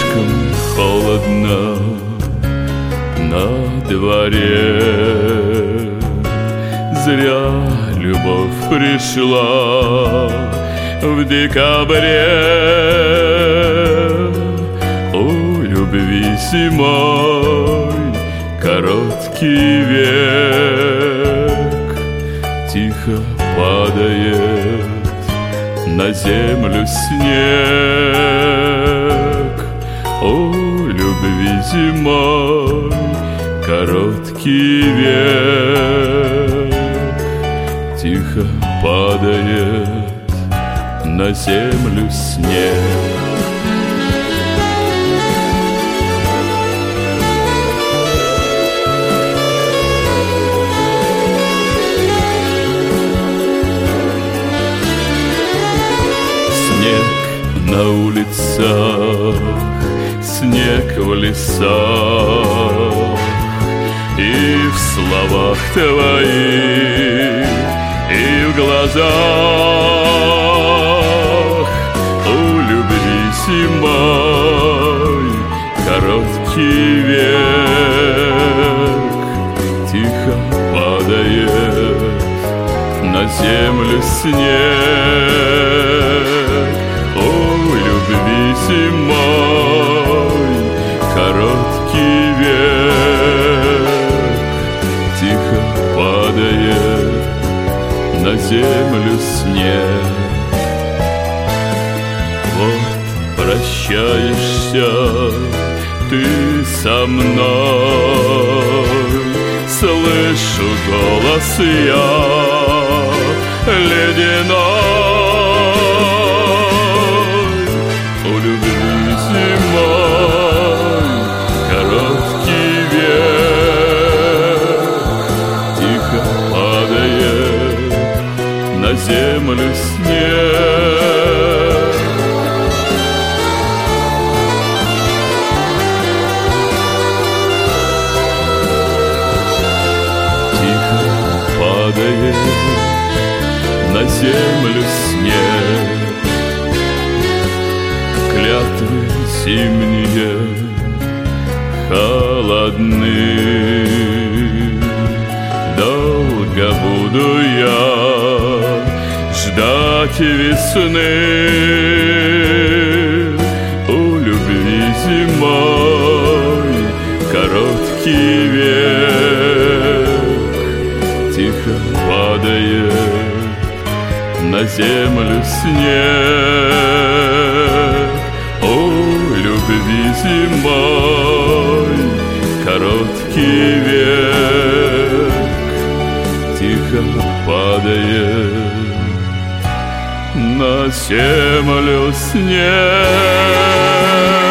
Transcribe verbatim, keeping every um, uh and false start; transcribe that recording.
Слишком холодно на дворе, зря любовь пришла в декабре. У любви зимой короткий век, тихо падает на землю снег. У любви зимой короткий век, тихо падает на землю снег. На улицах, снег в лесах, и в словах твоих, и в глазах. У любви зимой короткий век, тихо падает на землю снег. Зимой короткий век, тихо падает на землю снег. Вот прощаешься ты со мной, слышу голос я ледяной. Короткий век, тихо падает на землю снег. Тихо падает на землю снег. Клятвы зимние холодны, долго буду я ждать весны. У любви зимой короткий век, тихо падает на землю снег. У любви зимой короткий век, тихо падает на землю снег.